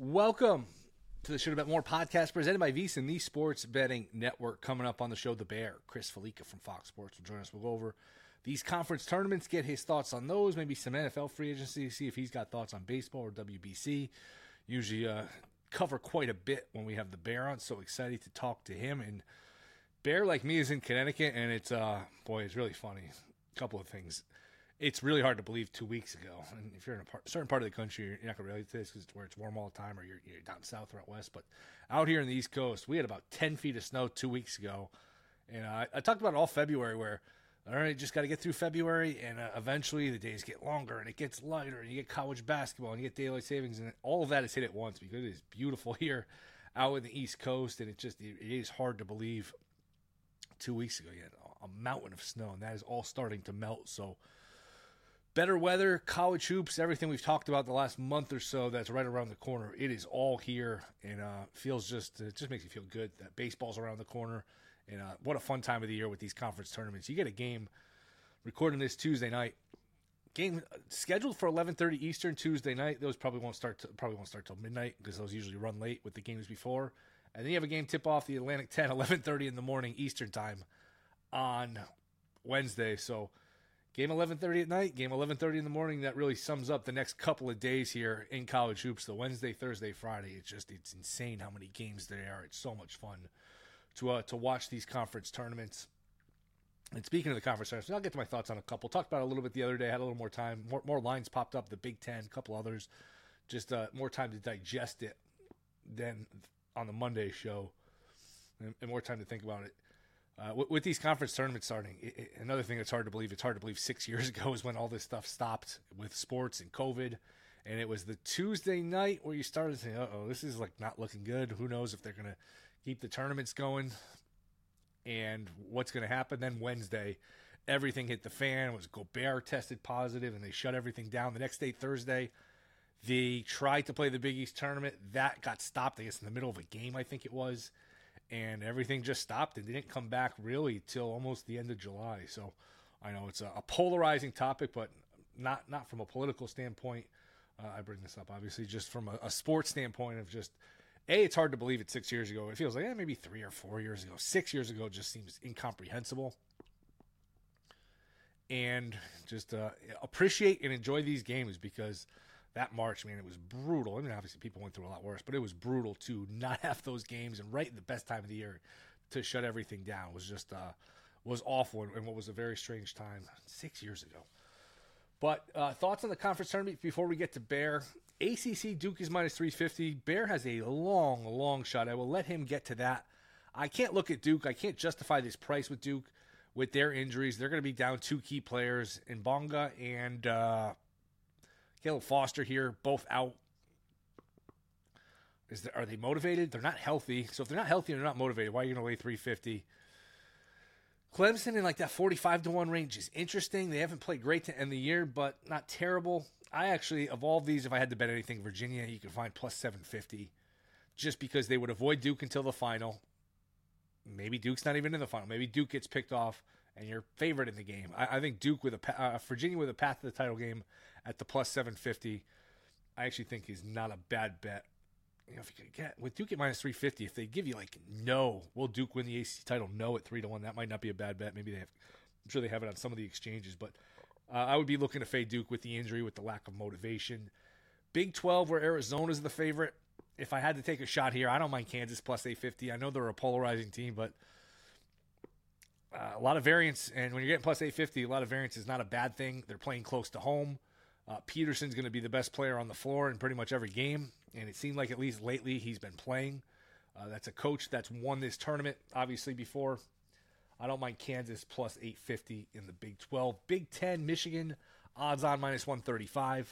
Welcome to the Should Have Bet More podcast presented by VSiN, the Sports Betting Network. Coming up on the show, The Bear, Chris Felica from Fox Sports will join us. We'll go over these conference tournaments, get his thoughts on those, maybe some NFL free agency, see if he's got thoughts on baseball or WBC. Usually cover quite a bit when we have The Bear on, so excited to talk to him. And Bear, like me, is in Connecticut, and it's really funny. A couple of things. It's really hard to believe 2 weeks ago. And if you're in a certain part of the country, you're not going to relate to this because it's where it's warm all the time, or you're down south or out west. But out here in the East Coast, we had about 10 feet of snow 2 weeks ago. And I talked about it all February where, all right, just got to get through February, and eventually the days get longer, and it gets lighter, and you get college basketball, and you get daylight savings, and all of that is hit at once because it is beautiful here out in the East Coast, and it is hard to believe 2 weeks ago you had a mountain of snow, and that is all starting to melt. So better weather, college hoops, everything we've talked about the last month or so that's right around the corner. It is all here, and it just makes you feel good that baseball's around the corner. And what a fun time of the year with these conference tournaments. You get a game, recording this Tuesday night, game scheduled for 11:30 Eastern Tuesday night. Those probably won't start till midnight because those usually run late with the games before. And then you have a game tip off the Atlantic 10, 11:30 in the morning Eastern time on Wednesday. So game 11:30 at night, game 11:30 in the morning. That really sums up the next couple of days here in college hoops. The Wednesday, Thursday, Friday. It's insane how many games there are. It's so much fun to watch these conference tournaments. And speaking of the conference tournaments, I'll get to my thoughts on a couple. Talked about it a little bit the other day. Had a little more time. More lines popped up. The Big Ten, a couple others. Just more time to digest it than on the Monday show, and more time to think about it. With these conference tournaments starting, another thing that's hard to believe, 6 years ago is when all this stuff stopped with sports and COVID. And it was the Tuesday night where you started saying, this is like not looking good. Who knows if they're going to keep the tournaments going and what's going to happen. Then Wednesday, everything hit the fan. It was Gobert tested positive, and they shut everything down. The next day, Thursday, they tried to play the Big East tournament. That got stopped, I guess, in the middle of a game, I think it was. And everything just stopped and didn't come back really till almost the end of July. So I know it's a polarizing topic, but not from a political standpoint. I bring this up, obviously, just from a sports standpoint of just, it's hard to believe it 6 years ago. It feels like maybe 3 or 4 years ago. 6 years ago just seems incomprehensible. And just appreciate and enjoy these games because that March, man, it was brutal. I mean, obviously people went through a lot worse, but it was brutal to not have those games and right in the best time of the year to shut everything down was just was awful and what was a very strange time 6 years ago. But thoughts on the conference tournament before we get to Bear. ACC Duke is minus 350. Bear has a long shot. I will let him get to that. I can't look at Duke. I can't justify this price with Duke with their injuries. They're going to be down two key players, Mbonga and Caleb Foster here, both out. Are they motivated? They're not healthy. So if they're not healthy and they're not motivated, why are you going to lay 350? Clemson in like that 45-1 range is interesting. They haven't played great to end the year, but not terrible. I actually, of all these, if I had to bet anything, Virginia, you can find plus 750 just because they would avoid Duke until the final. Maybe Duke's not even in the final. Maybe Duke gets picked off and you're favored in the game. I think Duke with Virginia with a path to the title game at the plus 750, I actually think is not a bad bet. You know, if you could get with Duke at minus 350, if they give you like no, will Duke win the ACC title? No at 3-1, that might not be a bad bet. Maybe they have. I'm sure they have it on some of the exchanges, but I would be looking to fade Duke with the injury, with the lack of motivation. Big 12, where Arizona's the favorite. If I had to take a shot here, I don't mind Kansas plus 850. I know they're a polarizing team, but a lot of variance. And when you're getting plus 850, a lot of variance is not a bad thing. They're playing close to home. Peterson's going to be the best player on the floor in pretty much every game. And it seemed like at least lately he's been playing. That's a coach that's won this tournament, obviously, before. I don't mind Kansas plus 850 in the Big 12. Big 10, Michigan, odds on minus 135.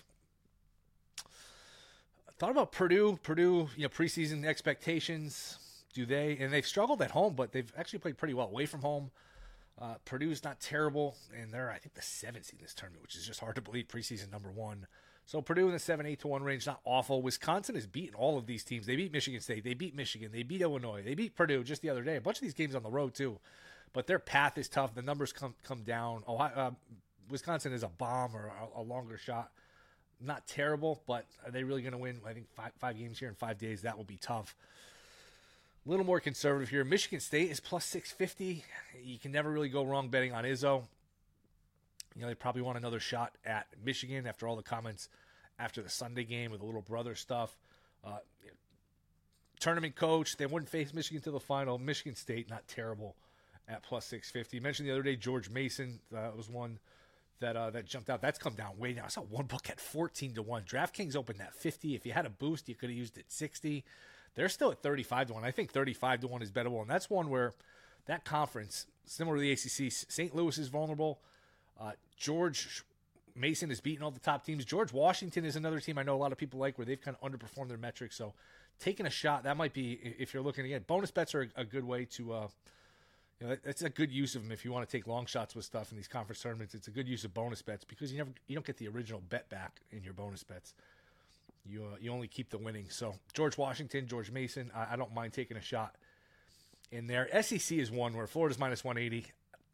I thought about Purdue, preseason expectations. And they've struggled at home, but they've actually played pretty well away from home. Purdue's not terrible, and they're, I think, the 7th in this tournament, which is just hard to believe, preseason number 1. So Purdue in the 7-8-1 range, not awful. Wisconsin has beaten all of these teams. They beat Michigan State. They beat Michigan. They beat Illinois. They beat Purdue just the other day. A bunch of these games on the road, too. But their path is tough. The numbers come down. Wisconsin is a bomb or a longer shot. not terrible, but are they really going to win? I think five games here in 5 days. That will be tough. A little more conservative here. Michigan State is plus 650. You can never really go wrong betting on Izzo. They probably want another shot at Michigan after all the comments after the Sunday game with the little brother stuff. Tournament coach, they wouldn't face Michigan to the final. Michigan State, not terrible at plus 650. You mentioned the other day George Mason. Was one that jumped out. That's come down way down. I saw one book at 14-1. DraftKings opened at 50. If you had a boost, you could have used it 60. They're still at 35-1. I think 35-1 is bettable, and that's one where that conference, similar to the ACC, St. Louis is vulnerable. George Mason is beating all the top teams. George Washington is another team I know a lot of people like where they've kind of underperformed their metrics. So taking a shot, that might be, if you're looking again, bonus bets are a good way to, it's a good use of them if you want to take long shots with stuff in these conference tournaments. It's a good use of bonus bets because you don't get the original bet back in your bonus bets. You only keep the winning. So George Washington, George Mason, I don't mind taking a shot in there. SEC is one where Florida's minus 180.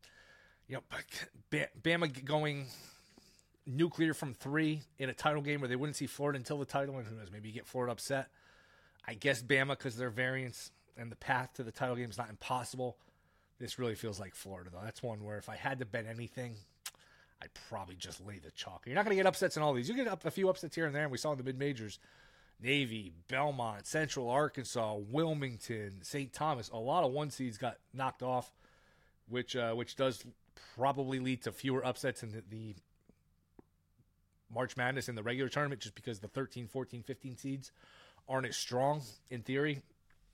Bama going nuclear from 3 in a title game where they wouldn't see Florida until the title, and who knows, maybe you get Florida upset. I guess Bama, because their variance and the path to the title game is not impossible. This really feels like Florida, though. That's one where if I had to bet anything, I'd probably just lay the chalk. You're not going to get upsets in all these. You get a few upsets here and there, and we saw in the mid-majors. Navy, Belmont, Central Arkansas, Wilmington, St. Thomas. A lot of 1 seeds got knocked off, which does probably lead to fewer upsets in the March Madness in the regular tournament just because the 13, 14, 15 seeds aren't as strong in theory.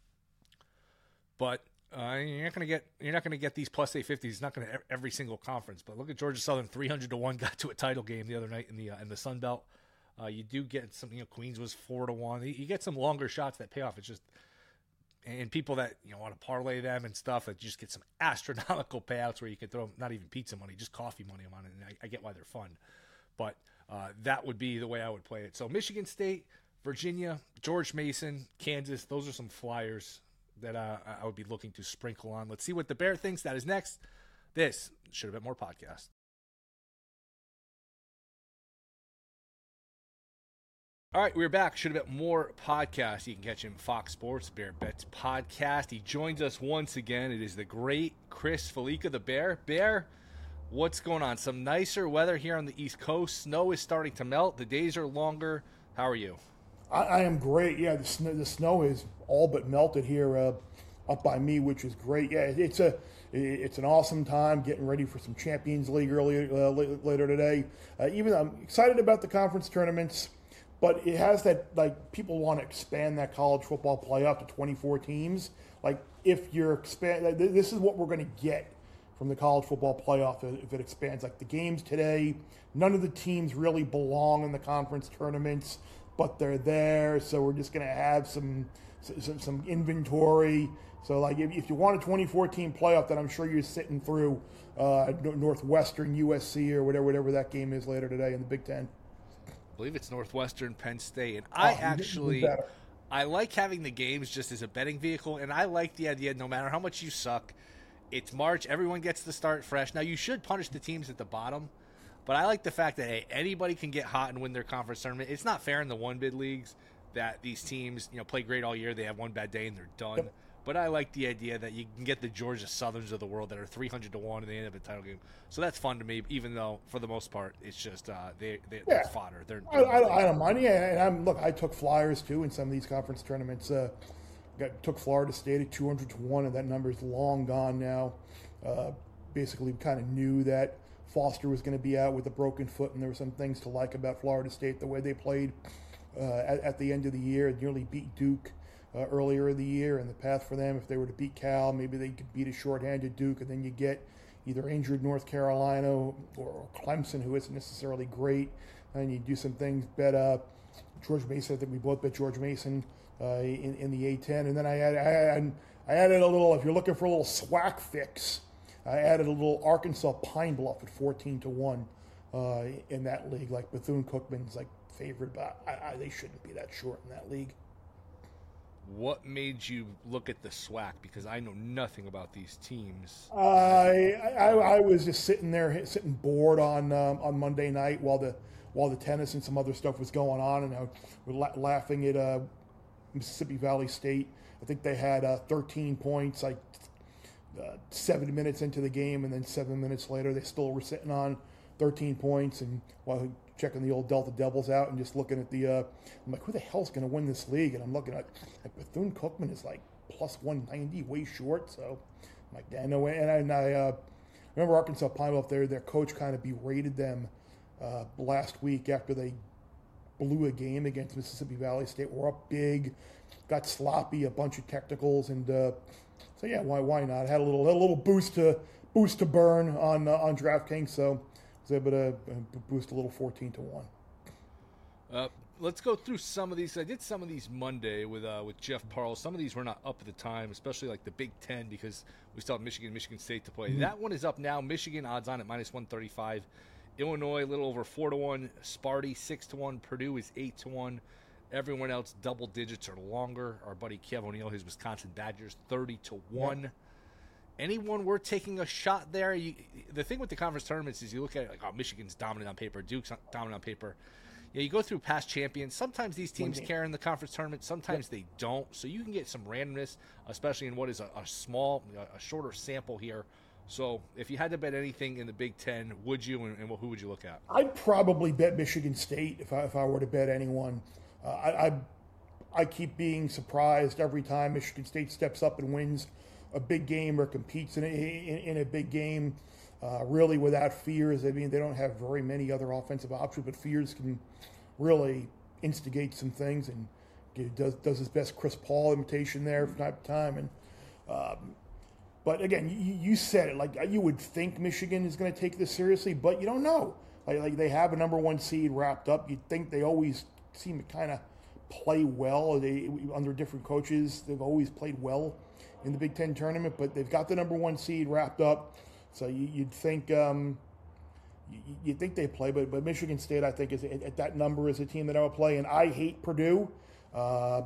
But you're not going to get these plus 850s. It's not going to every single conference. But look at Georgia Southern, 300-1, got to a title game the other night in the Sun Belt. You do get some. Queens was 4-1. You get some longer shots that pay off. It's just and people that want to parlay them and stuff that just get some astronomical payouts where you can throw not even pizza money, just coffee money on it. And I get why they're fun, but that would be the way I would play it. So Michigan State, Virginia, George Mason, Kansas. Those are some flyers that I would be looking to sprinkle on. Let's see what the Bear thinks. That is next. This Should Have Been More podcast. All right, we're back. Should Have Been More podcast. You can catch him Fox Sports Bear Bets podcast. He joins us once again. It is the great Chris Fallica, the Bear. Bear, what's going on? Some nicer weather here on the East Coast. Snow is starting to melt. The days are longer. How are you? I am great. Yeah, the snow is all but melted here up by me, which is great. Yeah, it's an awesome time getting ready for some Champions League later today. Even I'm excited about the conference tournaments, but it has that, like, people want to expand that college football playoff to 24 teams. Like, if you're this is what we're going to get from the college football playoff if it expands. Like the games today, none of the teams really belong in the conference tournaments, but they're there, so we're just going to have some inventory. So, like, if you want a 24-team playoff, then I'm sure you're sitting through Northwestern, USC, or whatever that game is later today in the Big Ten. I believe it's Northwestern, Penn State. And I like having the games just as a betting vehicle, and I like the idea no matter how much you suck, it's March, everyone gets to start fresh. Now, you should punish the teams at the bottom, but I like the fact that, hey, anybody can get hot and win their conference tournament. It's not fair in the one-bid leagues that these teams, play great all year. They have one bad day and they're done. Yep. But I like the idea that you can get the Georgia Southerns of the world that are 300-1 and they end up in a title game. So that's fun to me, even though for the most part it's just they're fodder. I don't mind. Yeah, and I took flyers too in some of these conference tournaments. Took Florida State at 200-1, and that number is long gone now. Basically, kind of knew that Foster was going to be out with a broken foot, and there were some things to like about Florida State, the way they played at the end of the year. Nearly beat Duke earlier in the year, and the path for them, if they were to beat Cal, maybe they could beat a shorthanded Duke, and then you get either injured North Carolina or Clemson, who isn't necessarily great, and you do some things. Bet George Mason. I think we both bet George Mason in the A10, and then I added a little. If you're looking for a little SWAC fix, I added a little Arkansas Pine Bluff at 14-1 in that league. Like Bethune-Cookman's like favored, but they shouldn't be that short in that league. What made you look at the SWAC? Because I know nothing about these teams. I was just sitting bored on Monday night while while the tennis and some other stuff was going on, and I was laughing at Mississippi Valley State. I think they had 13 points, like 7 minutes into the game, and then 7 minutes later they still were sitting on 13 points. And while checking the old Delta Devils out and just looking at the, I'm like, who the hell's going to win this league? And I'm looking at Bethune-Cookman is like plus 190, way short. So I'm like, yeah, no way. And I remember Arkansas Pineville up there, their coach kind of berated them last week after they blew a game against Mississippi Valley State. We're up big, got sloppy, a bunch of technicals, and so yeah, why not? I had a little boost to burn on DraftKings, so I was able to boost a little 14-1. Let's go through some of these. I did some of these Monday with Jeff Parle. Some of these were not up at the time, especially like the Big Ten, because we still have Michigan State to play. Mm-hmm. That one is up now. Michigan odds on at minus 135. Illinois a little over 4-1. Sparty 6-1. Purdue is 8-1. Everyone else double digits or longer. Our buddy Kev O'Neill, his Wisconsin Badgers, 30-1. Yeah. Anyone worth taking a shot there? The thing with the conference tournaments is you look at it like, oh, Michigan's dominant on paper, Duke's dominant on paper. Yeah, you go through past champions. Sometimes these teams carry in the conference tournament. Sometimes they don't. So you can get some randomness, especially in what is a shorter sample here. So if you had to bet anything in the Big Ten, would you, and who would you look at? I'd probably bet Michigan State if I were to bet anyone. I keep being surprised every time Michigan State steps up and wins a big game or competes in a big game, really without fears. I mean, they don't have very many other offensive options, but fears can really instigate some things, and does his best Chris Paul imitation there from time to time. And but again, you said it, like you would think Michigan is going to take this seriously, but you don't know. Like they have a number one seed wrapped up. You'd think they always seem to kind of play well. They under different coaches, they've always played well in the Big Ten tournament, but they've got the number one seed wrapped up. So you'd think you'd think they play, but Michigan State, I think, is at that number is a team that I would play. And I hate Purdue, a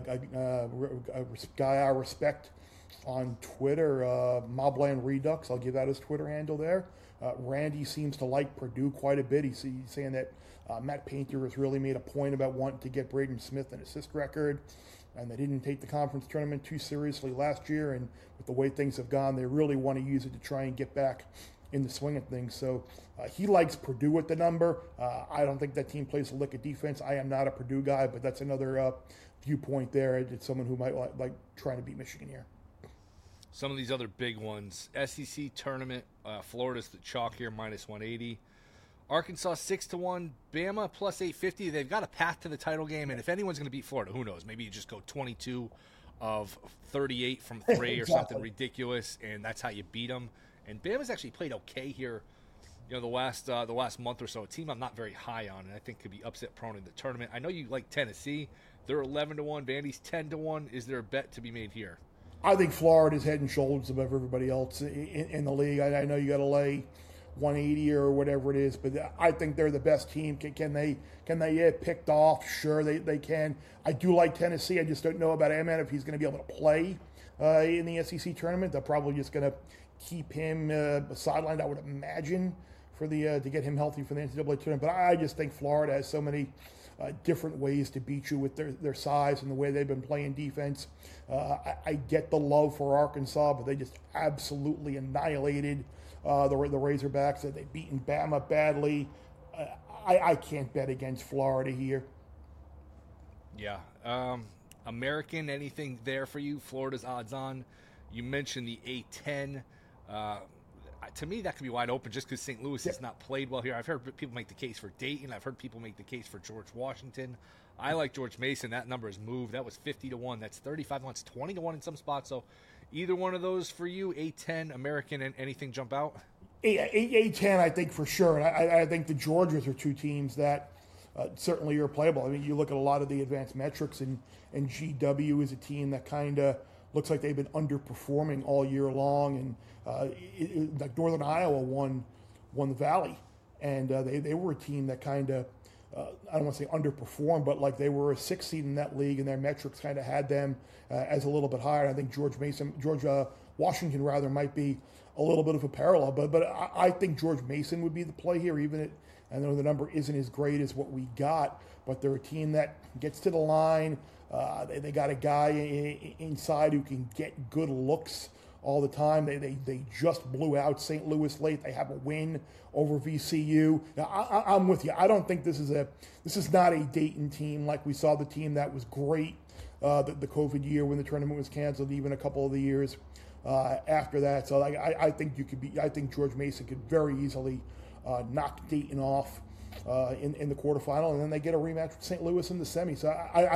guy I respect on Twitter, Mobland Redux. I'll give out his Twitter handle there. Randy seems to like Purdue quite a bit. He's saying that Matt Painter has really made a point about wanting to get Braden Smith an assist record, and they didn't take the conference tournament too seriously last year, and with the way things have gone, they really want to use it to try and get back in the swing of things. So he likes Purdue at the number. I don't think that team plays a lick of defense. I am not a Purdue guy, but that's another viewpoint there. It's someone who might like trying to beat Michigan here. Some of these other big ones, SEC tournament, Florida's the chalk here, minus 180. Arkansas 6-1, Bama plus 850. They've got a path to the title game, and if anyone's going to beat Florida, who knows? Maybe you just go 22 of 38 from 3 or something ridiculous, and that's how you beat them. And Bama's actually played okay here, the last month or so. A team I'm not very high on, and I think could be upset prone in the tournament. I know you like Tennessee. They're 11-1. Vandy's 10-1. Is there a bet to be made here? I think Florida's head and shoulders above everybody else in the league. I know you got to lay 180 or whatever it is, but I think they're the best team. Can they get picked off? Sure, they can. I do like Tennessee. I just don't know about Emmett if he's going to be able to play in the SEC tournament. They're probably just going to keep him sidelined, I would imagine, for the to get him healthy for the NCAA tournament. But I just think Florida has so many different ways to beat you with their size and the way they've been playing defense. I get the love for Arkansas, but they just absolutely annihilated the Razorbacks. They've beaten Bama badly. I can't bet against Florida here. Yeah. American, anything there for you? Florida's odds on. You mentioned the A10. To me, that could be wide open just because St. Louis has not played well here. I've heard people make the case for Dayton. I've heard people make the case for George Washington. I like George Mason. That number has moved. That was 50-1. That's 35-1. It's 20-1 in some spots. So either one of those for you, A10, American, and anything jump out? A10, I think for sure. And I think the Georgias are two teams that certainly are playable. I mean, you look at a lot of the advanced metrics, and GW is a team that kind of looks like they've been underperforming all year long. And like Northern Iowa won the Valley, and they were a team that kind of I don't want to say underperformed, but like they were a 6th seed in that league, and their metrics kind of had them as a little bit higher. I think George Washington rather might be a little bit of a parallel, but I think George Mason would be the play here, even I know the number isn't as great as what we got, but they're a team that gets to the line. They got a guy inside who can get good looks all the time. They just blew out St. Louis late. They have a win over VCU. Now, I'm with you. I don't think this is not a Dayton team like we saw the team that was great the COVID year when the tournament was canceled, even a couple of the years after that. So I think I think George Mason could very easily knock Dayton off in the quarterfinal, and then they get a rematch with St. Louis in the semi. So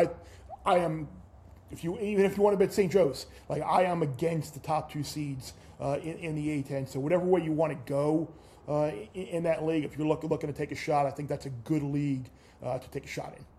I am, even if you want to bet St. Joe's, like I am against the top two seeds in the A10. So whatever way you want to go in that league, if you're looking to take a shot, I think that's a good league to take a shot in.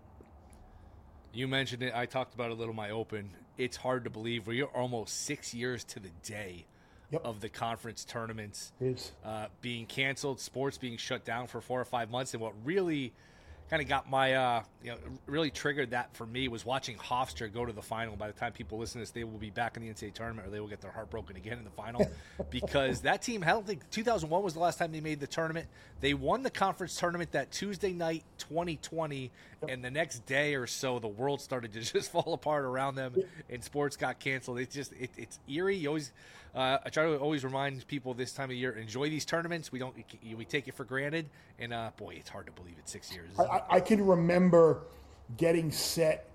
You mentioned it. I talked about it a little in my open. It's hard to believe we're almost 6 years to the day of the conference tournaments being canceled, sports being shut down for 4 or 5 months. And what really kind of got my, really triggered that for me was watching Hofstra go to the final. By the time people listen to this, they will be back in the NCAA tournament, or they will get their heart broken again in the final because that team, I don't think 2001 was the last time they made the tournament. They won the conference tournament that Tuesday night, 2020, and the next day or so, the world started to just fall apart around them, and sports got canceled. It's eerie. You always, I try to always remind people this time of year, enjoy these tournaments. We take it for granted, and boy, it's hard to believe it's 6 years. I can remember getting set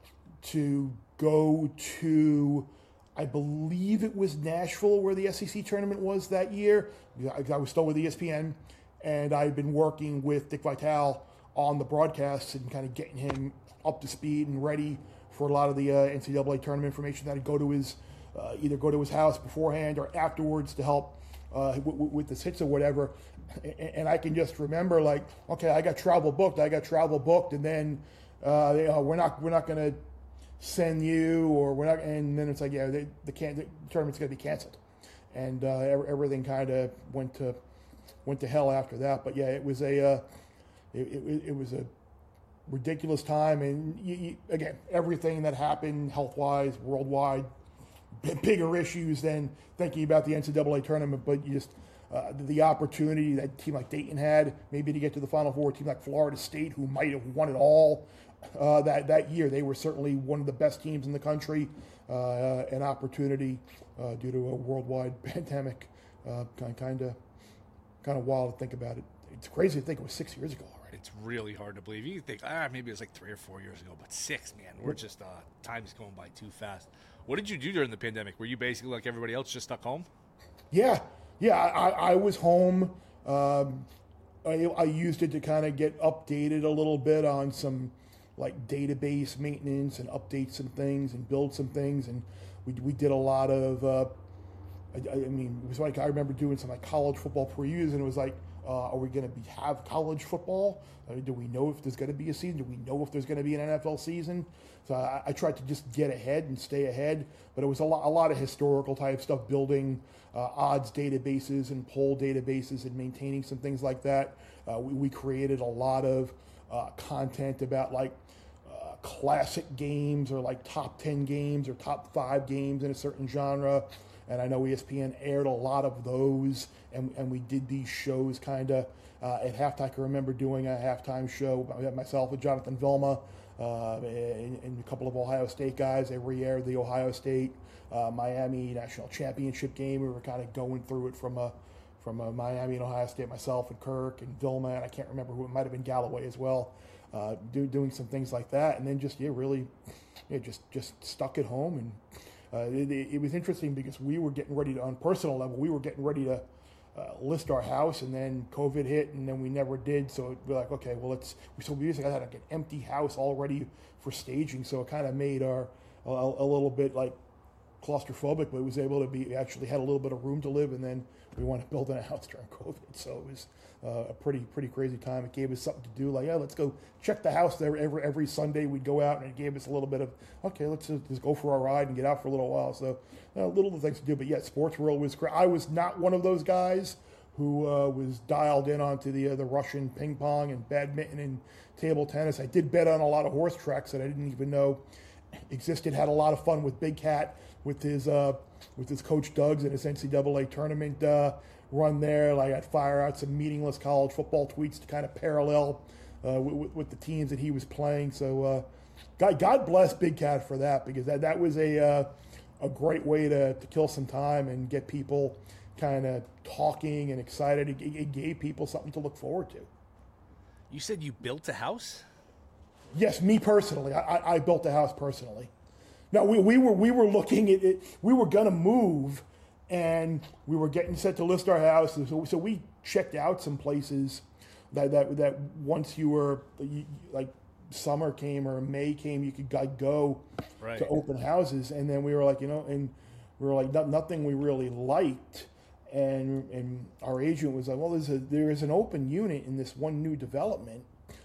to go to, I believe it was Nashville where the SEC tournament was that year. I was still with ESPN, and I had been working with Dick Vitale on the broadcasts and kind of getting him up to speed and ready for a lot of the NCAA tournament information. That I'd go to his either go to his house beforehand or afterwards to help with the hits or whatever. And I can just remember, like, okay, I got travel booked, and then we're not going to send you, or we're not, and then it's like, the tournament's going to be canceled, and everything kind of went to hell after that. But yeah, it was a ridiculous time, and again, everything that happened health-wise, worldwide, bigger issues than thinking about the NCAA tournament, but you just the opportunity that a team like Dayton had, maybe to get to the Final Four, a team like Florida State, who might have won it all that year. They were certainly one of the best teams in the country. An opportunity due to a worldwide pandemic, kind of wild to think about it. It's crazy to think it was 6 years ago already. It's really hard to believe. You think, maybe it was like 3 or 4 years ago, but 6, man. We're just time's going by too fast. What did you do during the pandemic? Were you basically like everybody else, just stuck home? Yeah. I was home. I used it to kind of get updated a little bit on some like database maintenance and update some things and build some things, and we did a lot of. It was like I remember doing some like college football previews, and it was like, are we going to have college football? Do we know if there's going to be a season? Do we know if there's going to be an NFL season? So I tried to just get ahead and stay ahead, but it was a lot of historical type stuff, building odds databases and poll databases and maintaining some things like that. We created a lot of content about like classic games or like top 10 games or top 5 games in a certain genre. And I know ESPN aired a lot of those, and we did these shows kind of at halftime. I can remember doing a halftime show myself with Jonathan Vilma and a couple of Ohio State guys. They re-aired the Ohio State Miami national championship game. We were kind of going through it from a Miami and Ohio State, myself and Kirk and Vilma, and I can't remember who, it might have been Galloway as well, doing some things like that. And then just stuck at home. And it was interesting because we were getting ready to, on personal level, we were getting ready to list our house, and then COVID hit, and then we never did. So we're like, okay, well, we basically had like an empty house already for staging. So it kind of made our a little bit like claustrophobic, but it was able to be, actually had a little bit of room to live, and then we wanted to build in a house during COVID. So it was a pretty crazy time. It gave us something to do, like, let's go check the house there every Sunday. We'd go out, and it gave us a little bit of, okay, let's just go for a ride and get out for a little while. So little things to do, but yeah, sports world was great. I was not one of those guys who was dialed in onto the Russian ping pong and badminton and table tennis. I did bet on a lot of horse tracks that I didn't even know existed. Had a lot of fun with Big Cat, with his coach Doug's in his NCAA tournament run there. Like I'd fire out some meaningless college football tweets to kind of parallel with the teams that he was playing. So God bless Big Cat for that, because that was a great way to kill some time and get people kind of talking and excited. It gave people something to look forward to. You said you built a house? Yes, me personally. I built a house personally. No, we were looking at it. We were gonna move, and we were getting set to list our houses. So we checked out some places that once you were like summer came or May came, you could go right to open houses. And then we were like, and we were like, nothing we really liked. And our agent was like, well, there is an open unit in this one new development,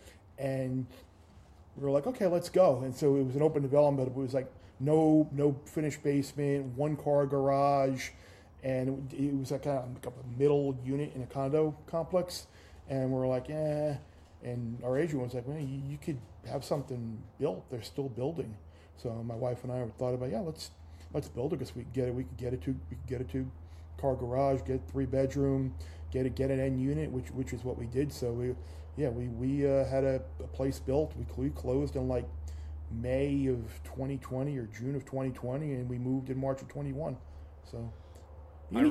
and we were like, okay, let's go. And so it was an open development, but it was like no finished basement, 1-car garage, and it was like a middle unit in a condo complex. And we were like, eh. And our agent was like, man, you could have something built. They're still building. So my wife and I thought about, let's build it, because we could get a 2-car garage, get 3-bedroom, get an end unit, which is what we did. So we had a place built. We closed in like May of 2020 or June of 2020, and we moved in March of 21. So you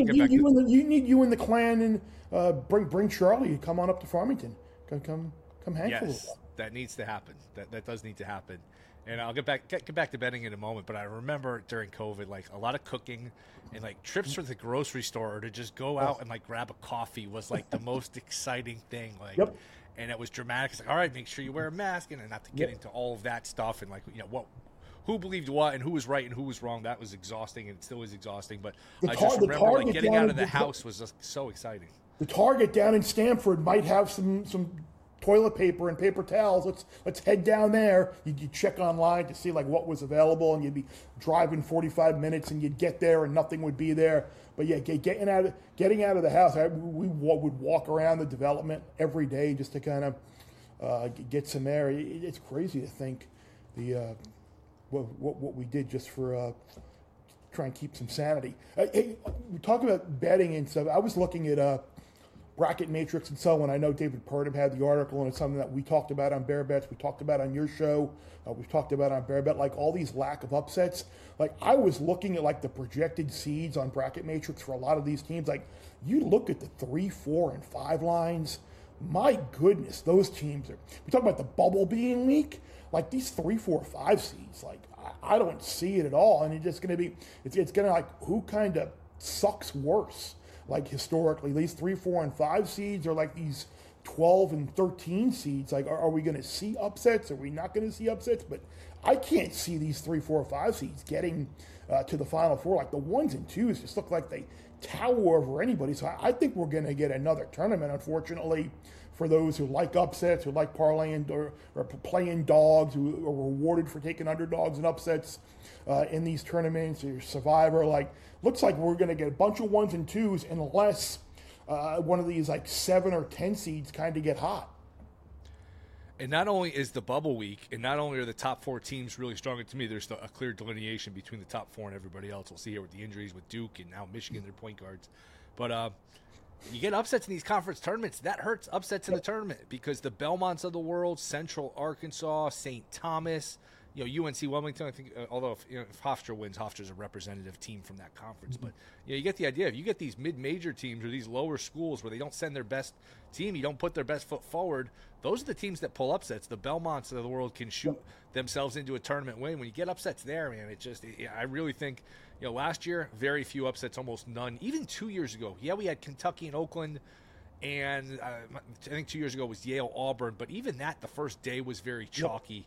need you and the clan, and bring Charlie. Come on up to Farmington. Come hang for a little while. That needs to happen. That does need to happen. And I'll get back to betting in a moment, but I remember during COVID, like a lot of cooking and like trips to the grocery store, or to just go out and like grab a coffee was like the most exciting thing. Like, and it was dramatic. It's like, all right, make sure you wear a mask, and not to get into all of that stuff and like, who believed what and who was right and who was wrong. That was exhausting, and it still is exhausting. But I just remember like getting out of the house was just so exciting. The Target down in Stamford might have some toilet paper and paper towels. Let's head down there. You check online to see like what was available, and you'd be driving 45 minutes, and you'd get there and nothing would be there. But yeah, getting out of the house, we would walk around the development every day just to kind of get some air. It's crazy to think what we did just for try and keep some sanity. Hey, we talk about betting and stuff. I was looking at Bracket Matrix and so on. I know David Purdom had the article, and it's something that we talked about on Bear Bets. We talked about on your show. We've talked about on Bear Bet, like all these lack of upsets. Like I was looking at like the projected seeds on Bracket Matrix for a lot of these teams. Like you look at the 3, 4, and 5 lines. My goodness, those teams are. We talk about the bubble being weak. Like these 3, 4, 5 seeds. Like I don't see it at all. And it's just going to be. It's going to like who kind of sucks worse. Like historically, these 3, 4, and 5 seeds are like these 12 and 13 seeds. Like, are we going to see upsets? Are we not going to see upsets? But I can't see these 3, 4, 5 seeds getting to the Final Four. Like the 1s and 2s just look like they tower over anybody. So I think we're going to get another tournament, unfortunately, for those who like upsets, who like parlaying or playing dogs, who are rewarded for taking underdogs and upsets in these tournaments, or Survivor. Like, looks like we're going to get a bunch of 1s and 2s unless one of these like 7 or 10 seeds kind of get hot. And not only is the bubble weak, and not only are the top 4 teams really strong, and to me there's a clear delineation between the top 4 and everybody else. We'll see here with the injuries with Duke and now Michigan, their point guards. But you get upsets in these conference tournaments. That hurts upsets in the tournament, because the Belmonts of the world, Central Arkansas, St. Thomas, UNC Wilmington, I think, although if Hofstra wins, Hofstra's a representative team from that conference. But you get the idea. If you get these mid-major teams or these lower schools where they don't send their best team, you don't put their best foot forward, those are the teams that pull upsets. The Belmonts of the world can shoot themselves into a tournament win. When you get upsets there, man, I really think, last year, very few upsets, almost none. Even 2 years ago, we had Kentucky and Oakland, and I think 2 years ago was Yale-Auburn. But even that, the first day was very chalky.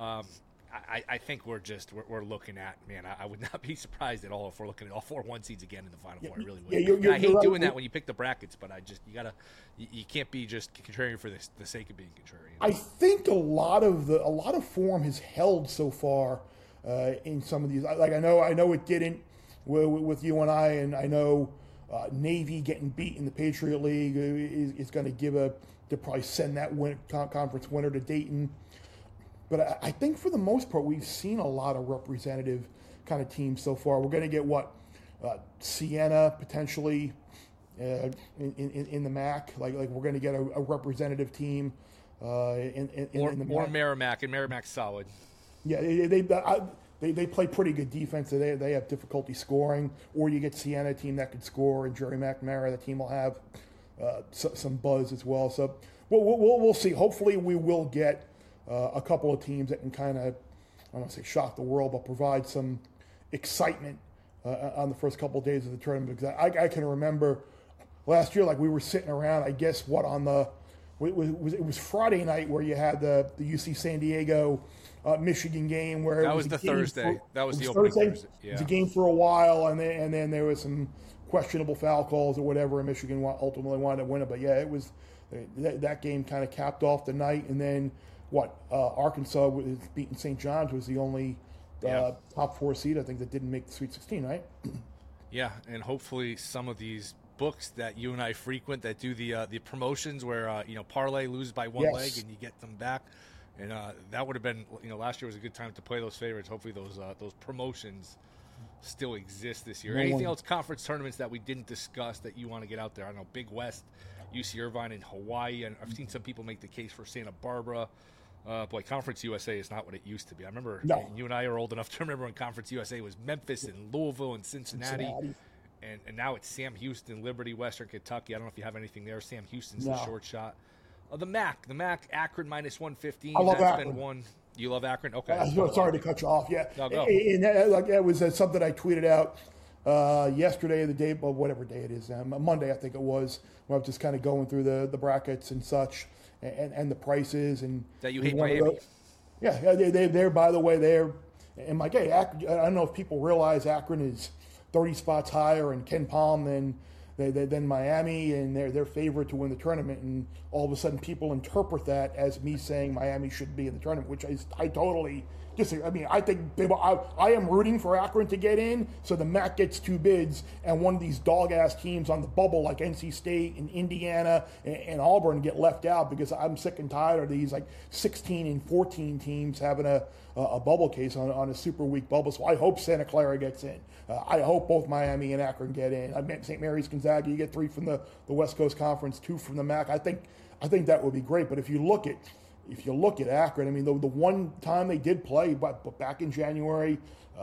I think we're looking at, man, I would not be surprised at all if we're looking at all 4 1 seeds again in the Final Four. I really would. I hate doing that when you pick the brackets, but you can't be just contrarian for the sake of being contrarian. I think a lot of form has held so far in some of these. Like I know it didn't with you and I know Navy getting beat in the Patriot League is going to they'll probably send that conference winner to Dayton. But I think for the most part, we've seen a lot of representative kind of teams so far. We're going to get Siena potentially in the MAC. Like we're going to get a representative team in the or MAC. Merrimack, and Merrimack's solid. Yeah, they play pretty good defense. So they have difficulty scoring. Or you get Siena team that could score, and Jerry McNamara, the team will have some buzz as well. So we'll see. Hopefully we will get a couple of teams that can kind of, I don't want to say shock the world, but provide some excitement on the first couple of days of the tournament. Because I can remember last year, like we were sitting around, I guess it was Friday night where you had the UC San Diego Michigan game where that was the Thursday. That was the opening Thursday. Yeah. It was a game for a while, and then there was some questionable foul calls or whatever, and Michigan ultimately wanted to win it. But yeah, it was that game kind of capped off the night, and then Arkansas was beating St. John's was the only top 4 seed I think that didn't make the Sweet 16, right? Yeah, and hopefully some of these books that you and I frequent that do the promotions where parlay lose by one leg and you get them back, and that would have been last year was a good time to play those favorites. Hopefully those promotions still exist this year. Anything else conference tournaments that we didn't discuss that you want to get out there? I know Big West, UC Irvine, and Hawaii, and I've seen some people make the case for Santa Barbara. Boy, Conference USA is not what it used to be. I remember you and I are old enough to remember when Conference USA was Memphis and Louisville and Cincinnati. And now it's Sam Houston, Liberty, Western Kentucky. I don't know if you have anything there. Sam Houston's a short shot. The MAC, Akron minus 115. I love That's Akron. been one. You love Akron? Okay. Sorry to cut you off. Yeah. No, go. And that was something I tweeted out yesterday, the day, well, whatever day it is, Monday I think it was, when I was just kind of going through the brackets and such, and the prices. And that you hate Miami. They're by the way, and like, hey, I don't know if people realize Akron is 30 spots higher and Ken Palm than Miami, and they're favored to win the tournament. And all of a sudden, people interpret that as me saying Miami should be in the tournament, which I totally disagree. I mean, I think I am rooting for Akron to get in, so the MAC gets 2 bids, and one of these dog-ass teams on the bubble like NC State and Indiana and Auburn get left out, because I'm sick and tired of these like 16 and 14 teams having a bubble case on a super weak bubble. So I hope Santa Clara gets in. I hope both Miami and Akron get in. I meant St. Mary's, Gonzaga, you get 3 from the West Coast Conference, 2 from the MAC. I think that would be great. But if you look at Akron, I mean, the one time they did play, but back in January,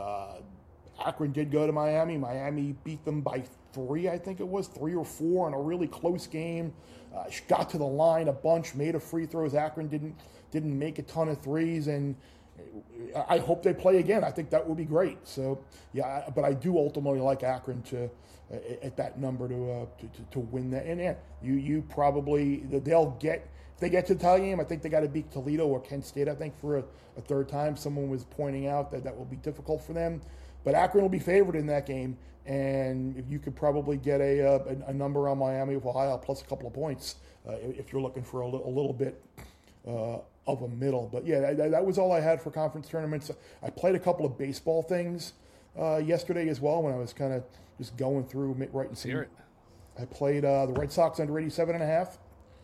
Akron did go to Miami. Miami beat them by 3, I think it was, 3 or 4 in a really close game. Got to the line a bunch, made a free throws. Akron didn't make a ton of threes, and I hope they play again. I think that would be great. So yeah, but I do ultimately like Akron at that number to win that. And you probably they'll get. If they get to the title game, I think they got to beat Toledo or Kent State, I think, for a third time. Someone was pointing out that will be difficult for them. But Akron will be favored in that game, and if you could probably get a number on Miami of Ohio plus a couple of points if you're looking for a little bit of a middle. But yeah, that was all I had for conference tournaments. I played a couple of baseball things yesterday as well when I was kind of just going through writing some. I played the Red Sox under 87.5.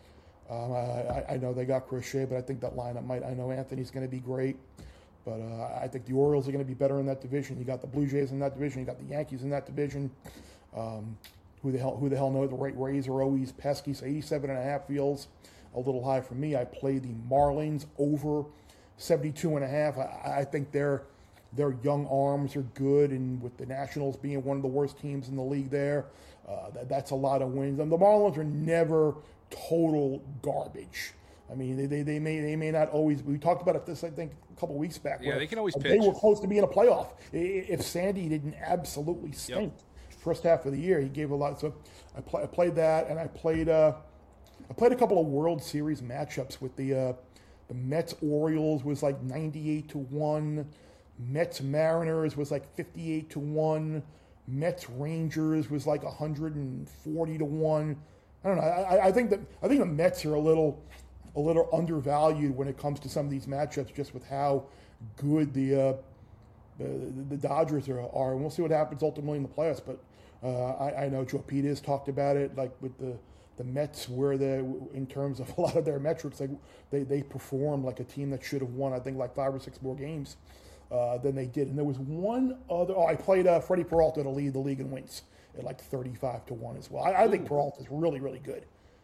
I know they got Crochet, but I think that lineup I know Anthony's going to be great, but I think the Orioles are going to be better in that division. You got the Blue Jays in that division. You got the Yankees in that division. Who the hell knows? The Rays are always pesky, so 87.5 feels a little high for me. I played the Marlins over 72.5. I think their young arms are good, and with the Nationals being one of the worst teams in the league there, that's a lot of wins. And the Marlins are never total garbage. I mean, they may not always. We talked about this, I think, a couple of weeks back. Yeah, they can always pitch. They were close to being a playoff. If Sandy didn't absolutely stink first half of the year, he gave a lot. So I played that, and I played a couple of World Series matchups with the Mets Orioles was like 98-1. Mets Mariners was like 58-1. Mets Rangers was like 140-1. I don't know. I think the Mets are a little undervalued when it comes to some of these matchups, just with how good the Dodgers are. And we'll see what happens ultimately in the playoffs. But I know Joe Peters talked about it, like with the Mets, where in terms of a lot of their metrics, like they performed like a team that should have won, I think, like 5 or 6 more games than they did. And there was one other. I played Freddie Peralta to lead the league in wins at like 35-1 as well. I think Peralta's really, really good.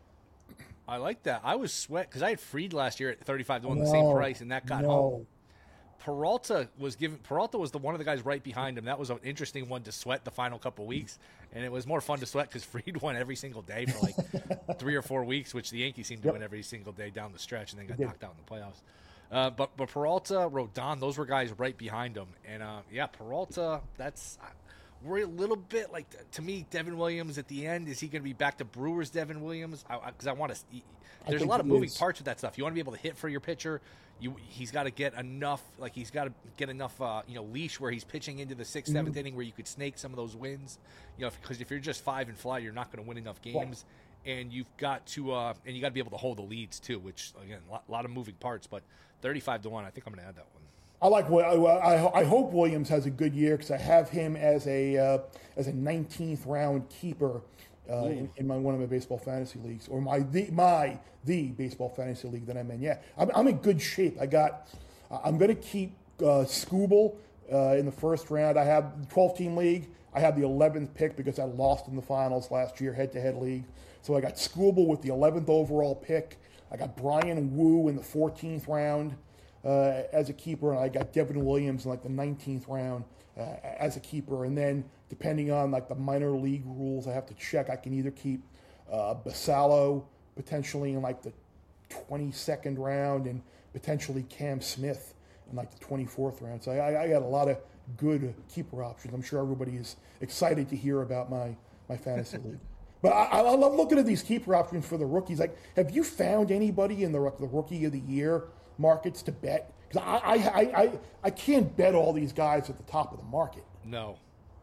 I like that. I was sweat because I had Fried last year at 35-1, the same price, and that got home. Peralta was one of the guys right behind him. That was an interesting one to sweat the final couple weeks, and it was more fun to sweat because Fried won every single day for like 3 or 4 weeks, which the Yankees seemed to win every single day down the stretch, and then got knocked out in the playoffs. But Peralta, Rodon, those were guys right behind him, and Peralta, we're a little bit like, to me, Devin Williams at the end. Is he going to be back to Brewers Devin Williams? Because I want to. There's a lot of moving parts with that stuff. You want to be able to hit for your pitcher. He's got to get enough. Like he's got to get enough. Leash where he's pitching into the 6th, 7th inning where you could snake some of those wins. Because if you're just 5 and fly, you're not going to win enough games. Right. And you've got to be able to hold the leads too. Which again, a lot of moving parts. But 35-1, I think I'm going to add that one. I hope Williams has a good year because I have him as a 19th round keeper in one of my baseball fantasy leagues, or the baseball fantasy league that I'm in. Yeah, I'm in good shape. I'm going to keep Skubal in the first round. I have the 12-team league. I have the 11th pick because I lost in the finals last year, head-to-head league. So I got Skubal with the 11th overall pick. I got Brian Wu in the 14th round. As a keeper, and I got Devin Williams in like the 19th round as a keeper. And then depending on like the minor league rules, I have to check. I can either keep Basallo potentially in like the 22nd round and potentially Cam Smith in like the 24th round. So I got a lot of good keeper options. I'm sure everybody is excited to hear about my fantasy league. But I love looking at these keeper options for the rookies. Like, have you found anybody in the Rookie of the Year markets to bet? Because I can't bet all these guys at the top of the market. No,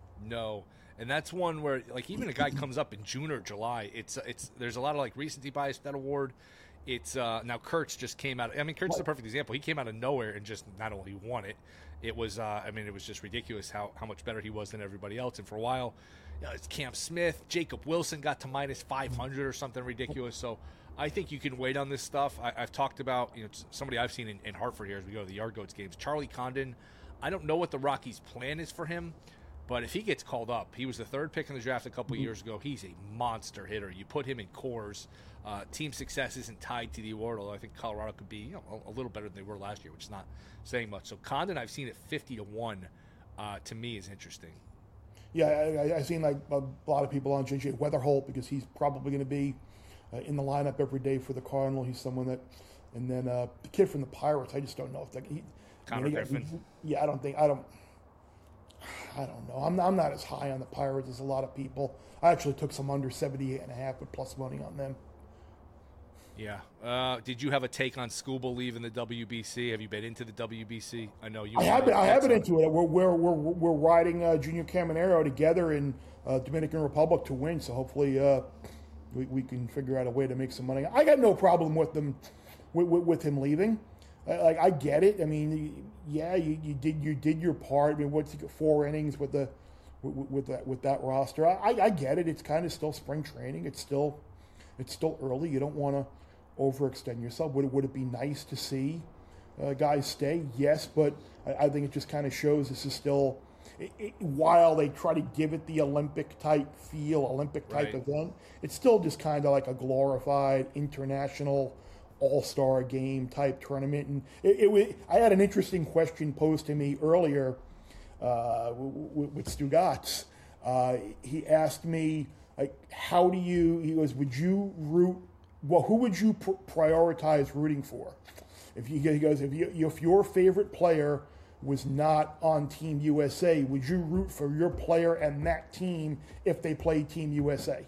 and that's one where like even a guy comes up in June or July, it's there's a lot of like recency bias with that award. It's now Kurtz just came out. I mean, Kurtz is a perfect example. He came out of nowhere and just not only won it. It was it was just ridiculous how much better he was than everybody else. And for a while, it's Cam Smith, Jacob Wilson got to minus 500 or something ridiculous. So I think you can wait on this stuff. I've talked about, somebody I've seen in Hartford here as we go to the Yard Goats games, Charlie Condon. I don't know what the Rockies' plan is for him, but if he gets called up, he was the 3rd pick in the draft a couple of years ago. He's a monster hitter. You put him in cores. Team success isn't tied to the award, although I think Colorado could be a little better than they were last year, which is not saying much. So Condon, I've seen it 50-1. To me, is interesting. Yeah, I've seen like a lot of people on J.J. Weatherholt because he's probably going to be in the lineup every day for the Cardinal. He's someone that, and then the kid from the Pirates. I just don't know if Connor Griffin. I don't know. I'm not as high on the Pirates as a lot of people. I actually took some under 78.5 with plus money on them. Yeah. Did you have a take on Skubal leaving the WBC? Have you been into the WBC? I know you. I have been into it. We're riding Junior Caminero together in Dominican Republic to win. So hopefully we can figure out a way to make some money. I got no problem with them with him leaving. I get it. I mean, yeah, you did your part. I mean, what's 4 innings with that roster? I get it. It's kind of still spring training. It's still early. You don't want to overextend yourself. Would it be nice to see guys stay? Yes, but I think it just kind of shows this is still, while they try to give it the Olympic type feel, Olympic type event, it's still just kind of like a glorified international all-star game type tournament. And I had an interesting question posed to me earlier with Stugatz. He asked me, like, he goes, would you root, well, who would you prioritize rooting for? If your favorite player was not on Team USA, would you root for your player and that team if they played Team USA?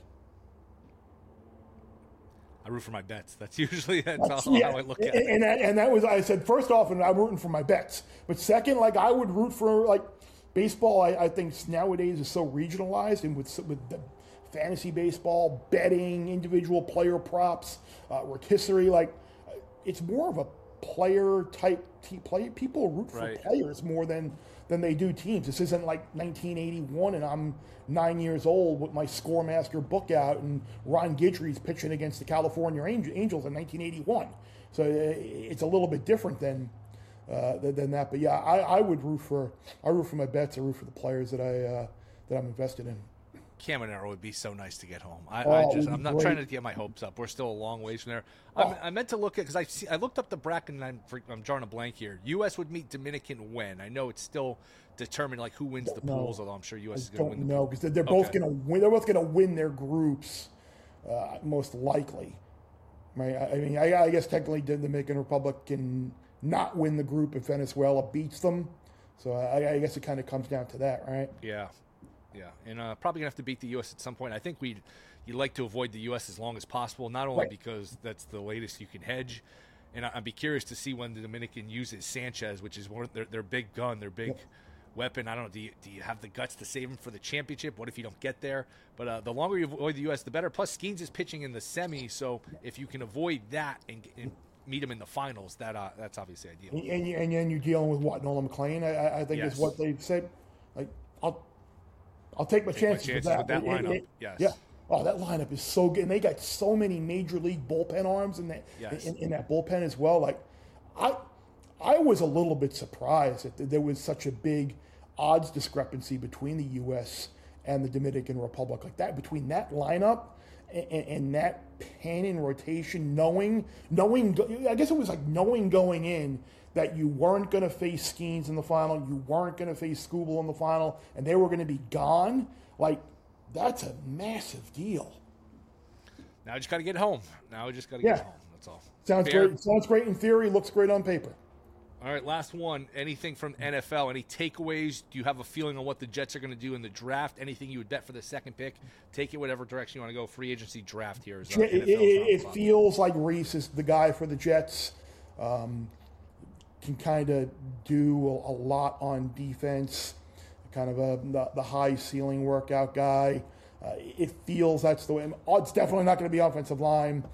I root for my bets. That's usually how I look at it. And that was, I said, first off, and I'm rooting for my bets. But second, like, I would root for, like, baseball. I think nowadays is so regionalized, and with the fantasy baseball, betting, individual player props, rotisserie, like, it's more of a player type people root for players more than they do teams. This isn't like 1981 and I'm 9 years old with my Scoremaster book out and Ron Guidry's pitching against the California Angels in 1981. So it's a little bit different than that. But yeah, I root for my bets. I root for the players that I'm invested in. Caminero would be so nice to get home. I'm not great. trying to get my hopes up. We're still a long ways from there. I meant to look at, because I looked up the bracket, and I'm drawing a blank here. U.S. would meet Dominican when? I know it's still determined like who wins the pools, although I'm sure U.S. is going to win the pool. Because they're both going to win. They're both going to win their groups, most likely. Right? I mean, I guess technically the Dominican Republic can not win the group if Venezuela beats them. So I guess it kind of comes down to that, right? Yeah. Yeah, and probably going to have to beat the U.S. at some point. I think you'd like to avoid the U.S. as long as possible, not only because that's the latest you can hedge, and I'd be curious to see when the Dominican uses Sanchez, which is one of their big gun, their big weapon. I don't know, do you have the guts to save him for the championship? What if you don't get there? But the longer you avoid the U.S., the better. Plus, Skeens is pitching in the semi, so if you can avoid that and meet him in the finals, that's obviously ideal. And you're dealing with what, Nolan McLean? I think is what they say. Like, I'll take my chances with that lineup. Yes. Yeah. Oh, that lineup is so good, and they got so many major league bullpen arms in that in that bullpen as well. Like, I was a little bit surprised that there was such a big odds discrepancy between the U.S. and the Dominican Republic, like that, between that lineup and that pen in rotation. Knowing, I guess it was like knowing going in that you weren't going to face Skeens in the final, you weren't going to face Skubal in the final, and they were going to be gone. Like, that's a massive deal. Now we just got to get home. Get home. That's all. Sounds great. Sounds great in theory. Looks great on paper. All right, last one. Anything from NFL? Any takeaways? Do you have a feeling on what the Jets are going to do in the draft? Anything you would bet for the second pick? Take it whatever direction you want to go. Free agency draft here. It feels like Reese is the guy for the Jets. Can kind of do a lot on defense, kind of the high ceiling workout guy. It feels that's the way. It's definitely not going to be offensive line.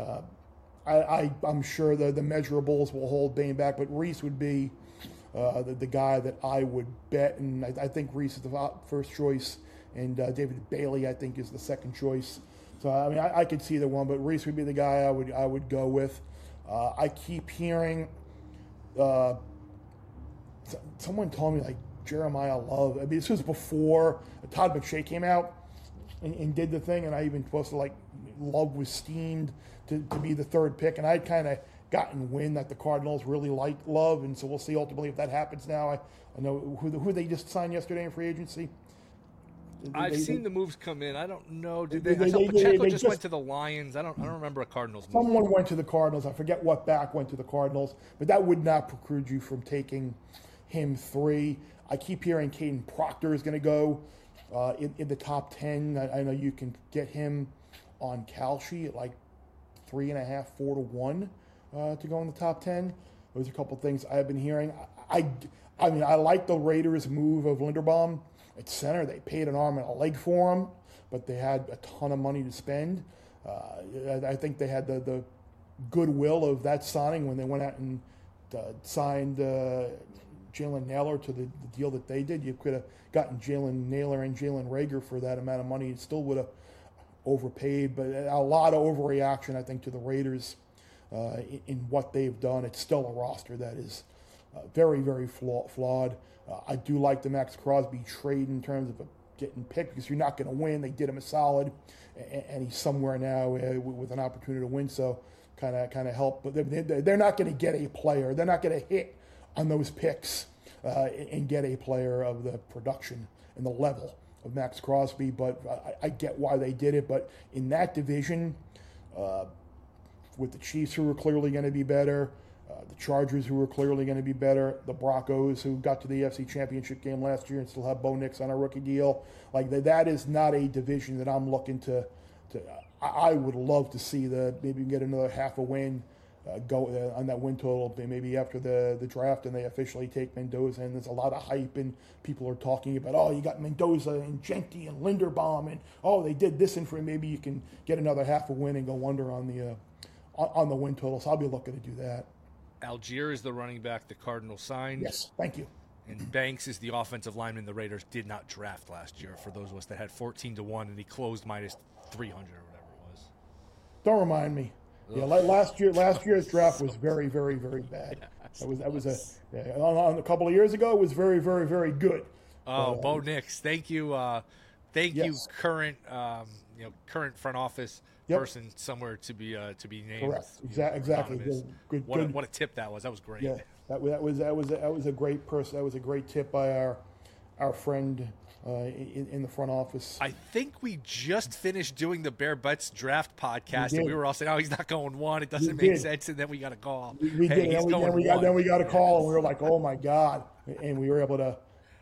I'm sure the measurables will hold Bain back, but Reese would be the guy that I would bet, and I think Reese is the first choice, and David Bailey I think is the second choice. So I mean I could see the one, but Reese would be the guy I would go with. I keep hearing. Someone told me like Jeremiah Love. I mean, this was before Todd McShay came out and did the thing, and I even posted like Love was steamed to be the third pick, and I'd kind of gotten wind that the Cardinals really like Love, and so we'll see ultimately if that happens now. I know who they just signed yesterday in free agency. I've seen the moves come in. I don't know. I saw Pacheco just went to the Lions. I don't remember a Cardinals move. Someone went to the Cardinals. I forget what back went to the Cardinals, but that would not preclude you from taking him 3. I keep hearing Caden Proctor is going to go in the top 10. I know you can get him on Kalshi at like 3.5, 4 to 1 to go in the top 10. Those are a couple things I've been hearing. I mean, I like the Raiders' move of Linderbaum at center. They paid an arm and a leg for him, but they had a ton of money to spend. I think they had the goodwill of that signing when they went out and signed Jalen Naylor to the deal that they did. You could have gotten Jalen Naylor and Jalen Reagor for that amount of money. It still would have overpaid, but a lot of overreaction, I think, to the Raiders in what they've done. It's still a roster that is very, very flawed. I do like the Max Crosby trade in terms of getting picked because you're not going to win. They did him a solid, and he's somewhere now with an opportunity to win. So kind of help, but they're not going to get a player. They're not going to hit on those picks and get a player of the production and the level of Max Crosby. But I get why they did it. But in that division, with the Chiefs who are clearly going to be better, the Chargers who are clearly going to be better, the Broncos who got to the AFC Championship game last year and still have Bo Nix on a rookie deal, like that is not a division that I'm looking to. I would love to see maybe get another half a win go on that win total, maybe after the draft and they officially take Mendoza, and there's a lot of hype and people are talking about, oh, you got Mendoza and Genty and Linderbaum and oh, they did this, and for maybe you can get another half a win and go under on the win total. So I'll be looking to do that. Algier is the running back the Cardinals signed. Yes, thank you. And Banks is the offensive lineman the Raiders did not draft last year, for those of us that had 14 to 1, and he closed minus 300 or whatever it was. Don't remind me. Ugh. Yeah, last year's draft was very, very, very bad. That was a couple of years ago. It was very, very, very good. Oh, Bo Nix, thank you. Thank you, Yes. current front office Yep. person somewhere to be named. Correct. Exactly. Anonymous. Good. What a tip that was. That was great. Yeah, that was a great person. That was a great tip by our friend in the front office. I think we just finished doing the Bear Butts draft podcast, and did. we were all saying, "Oh, he's not going one. It doesn't We make did. sense." And then we got a call. We Hey, did. he's going one. Then we got a call, and we were like, "Oh my god!" And we were able to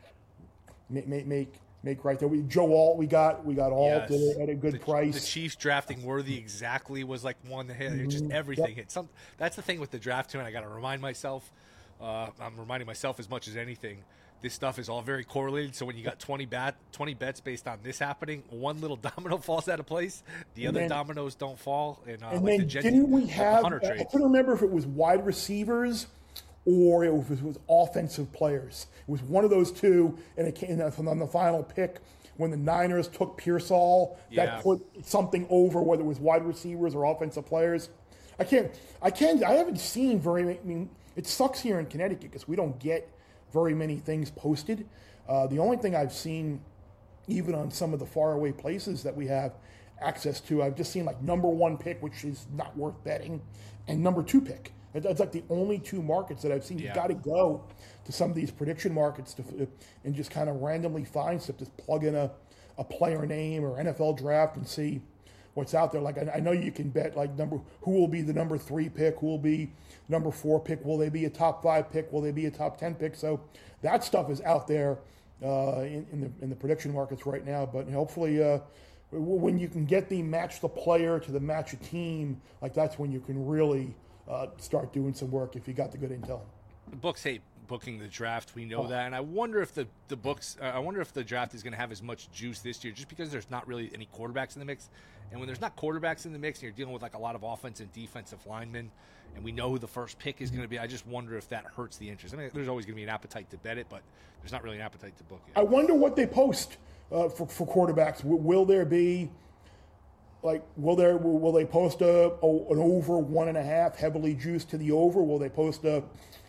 make right there. Joe Alt, we got Alt Yes. at a good price. The Chiefs drafting Worthy exactly was like one that hit. It's just everything. Yep. That's the thing with the draft too, and I got to remind myself. I'm reminding myself as much as anything. This stuff is all very correlated. So when you got 20 bets based on this happening, one little domino falls out of place, the other dominoes don't fall. And And like then the didn't we have? Hunter I trade. couldn't remember if it was wide receivers or it was offensive players. It was one of those two, and it came on the final pick when the Niners took Pearsall. Yeah. That put something over whether it was wide receivers or offensive players. I haven't seen very many. I mean, it sucks here in Connecticut because we don't get very many things posted. The only thing I've seen, even on some of the faraway places that we have access to, I've just seen like number 1 pick, which is not worth betting, and number 2 pick. That's like the only 2 markets that I've seen. Yeah. You've got to go to some of these prediction markets and just kind of randomly find stuff. Just plug in a player name or NFL draft and see what's out there. Like I know you can bet like who will be the number 3 pick, who will be number 4 pick, will they be a top 5 pick, will they be a top 10 pick? So that stuff is out there in the prediction markets right now. But hopefully, when you can get the match the player to the match a team, like that's when you can really start doing some work if you got the good intel. The books hate booking the draft. We know that, and I wonder if the books. I wonder if the draft is going to have as much juice this year, just because there's not really any quarterbacks in the mix. And when there's not quarterbacks in the mix, and you're dealing with like a lot of offense and defensive linemen, and we know who the first pick is going to be, I just wonder if that hurts the interest. I mean, there's always going to be an appetite to bet it, but there's not really an appetite to book it. I wonder what they post for quarterbacks. Will there be like will they post an over 1.5 heavily juiced to the over? Will they post a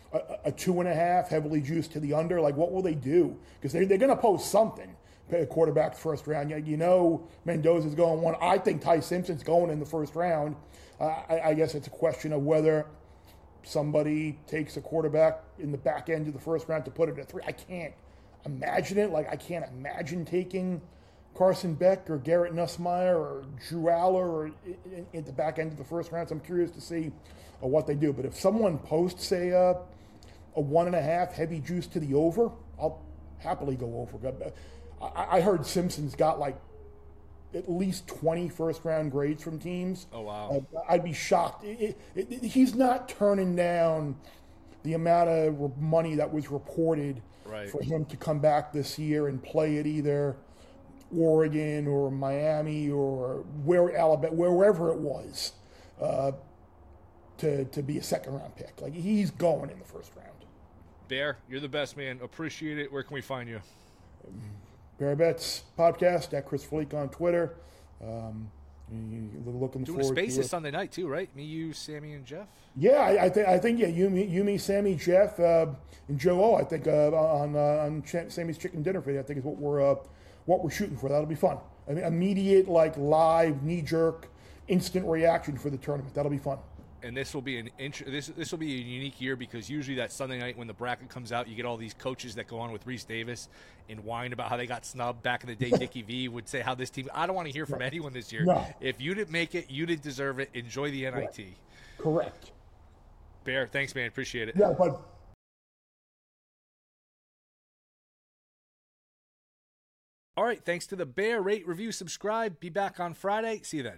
2.5 heavily juiced to the under? Like what will they do? Because they're going to post something. Quarterbacks first round. You know Mendoza's going 1. I think Ty Simpson's going in the first round. I guess it's a question of whether somebody takes a quarterback in the back end of the first round to put it at 3. I can't imagine it. Like I can't imagine taking Carson Beck or Garrett Nussmeier or Drew Aller or in the back end of the first round. So I'm curious to see what they do. But if someone posts, say, a 1.5 heavy juice to the over, I'll happily go over. I heard Simpson's got like at least 20 first-round grades from teams. Oh, wow. I'd be shocked. He's not turning down the amount of money that was reported for him to come back this year and play at either Oregon or Miami or Alabama, wherever it was, to be a second-round pick. Like, he's going in the first round. Bear, you're the best, man. Appreciate it. Where can we find you? Bear Bets Podcast at Chris Fleek on Twitter. Looking Doing forward a space to this it. Sunday night too, right? Me, you, Sammy, and Jeff. Yeah, I think you, me, Sammy, Jeff, and Joe O. I think on Sammy's Chicken Dinner Fate. I think is what we're shooting for. That'll be fun. I mean, immediate, like live, knee jerk, instant reaction for the tournament. That'll be fun. And this will be this will be a unique year because usually that Sunday night when the bracket comes out, you get all these coaches that go on with Reese Davis and whine about how they got snubbed back in the day. Dickie V would say how this team. I don't want to hear from anyone this year. No. If you didn't make it, you didn't deserve it. Enjoy the NIT. Correct. Bear, thanks, man. Appreciate it. Yeah, but. All right, thanks to the Bear. Rate, review, subscribe. Be back on Friday. See you then.